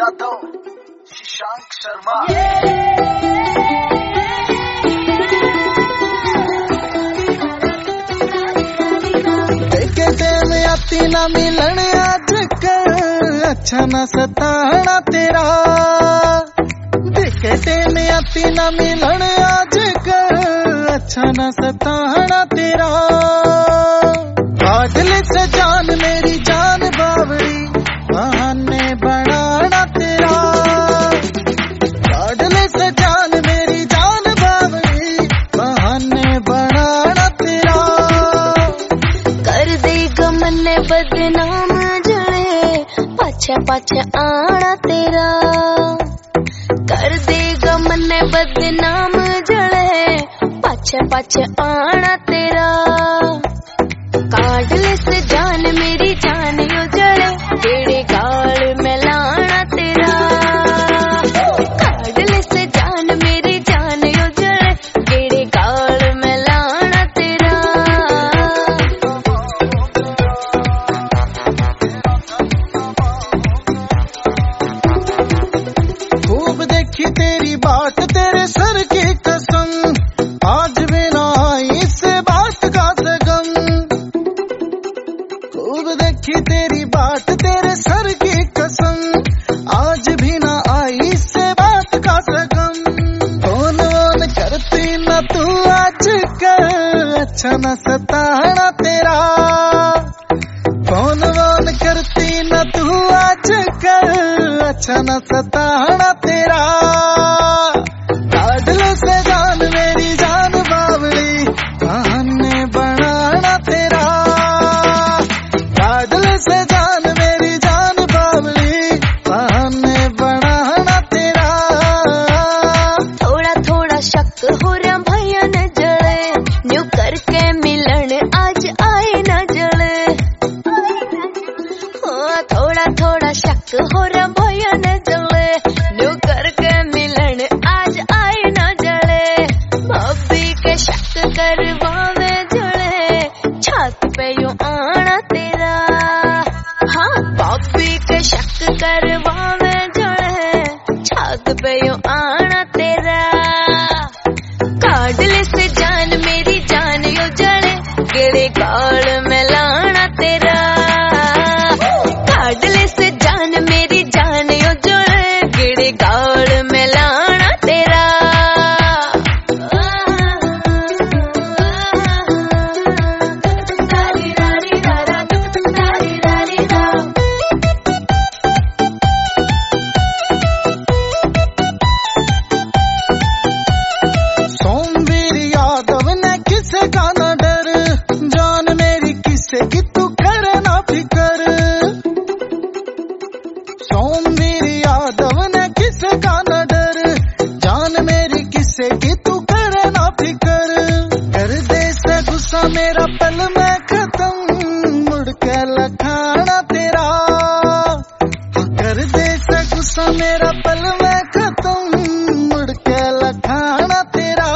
यादव, शशांक शर्मा। में आती ना मिलन आजकल, अच्छा न सताना तेरा। देखे में आती ना मिलन आजकल, अच्छा न सताना तेरा। काजल से जान मेरी जान बावड़ी, बहाने बनाना तेरा। काजल से जान मेरी जान बावड़ी, बहाने बनाना तेरा। कर देगा मन्ने बदनाम जड़े, पाछे पाछे आना तेरा। कर देगा मन्ने बदनाम जड़े, पाछे पाछे आना तेरा। काजल से जान मेरी जान उजड़े, तेरे गाल में लाना तेरा। काजल से जान मेरी जान उजड़े, तेरे गाल में लाना तेरा। खूब देखी तेरी बात तेरे सर की कसम, आज भी ना आई इस बात का सगम। खूब देखी तेरी बात तेरे सर की कसम, आज भी ना आई इस बात का सगम। फोन वोन करती ना तू आजकल, अच्छा न सताना तेरा। फोन वोन करती ना तू आजकल, अच्छा न सताना तेरा। काजल से जान मेरी जान बावड़ी, बहाने बनाना तेरा। काजल से जान मेरी जान बावड़ी, बहाने बनाना तेरा। थोड़ा थोड़ा शक हो रहा भैया न जड़े, न्यू करके मिलन आज आए न जड़े। थोड़ा थोड़ा शक हो रहा भैया न जड़े, न्यू करके मिलन आज आए न जड़े। भाभी के शक करवावे जड़े, छत पे यूं आना तेरा। हाँ भाभी के शक करवावे जड़े, छत पे यूं आना तेरा। काजल से जान मेरी जान उजड़े, गेड़े गाल में लाना तेरा। काजल से जान मेरी जान उजड़े, गेड़े गाल में लाना तेरा। सोमवीर यादव ने किसे का ना डर, जान मेरी किसे की तू करे ना फिकर। सोमवीर यादव ने किसे का ना डर, जान मेरी किसे की तू करे ना फिकर। कर दे से गुस्सा मेरा पल में खत्म, मुड़ के लखाना तेरा। कर दे से गुस्सा मेरा पल में खत्म, मुड़ के लखाना तेरा।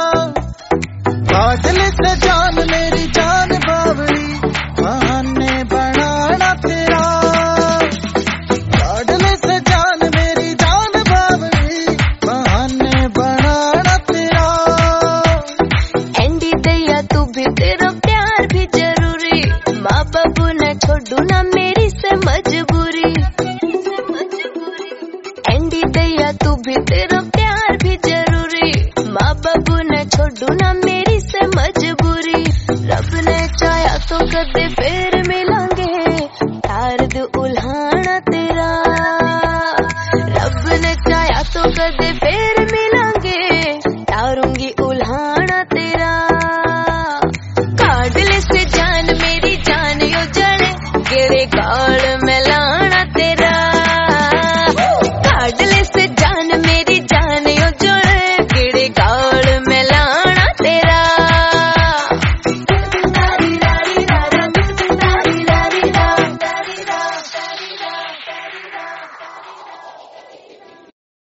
काजल से जान मेरी जान बावड़ी, बहाने बनाना तेरा। काजल से जान मेरी जान बावड़ी, बहाने बनाना तेरा। एंडी दैया तू भी, तेरा प्यार भी जरूरी। माँ बाबू ने छोड़ू ना मेरी से मजबूरी। एंडी दैया तू भी, तेरा प्यार भी जरूरी। माँ बाबू ने छोड़ू ना मेरी से मजबूरी। रब ने चाहा तो कदे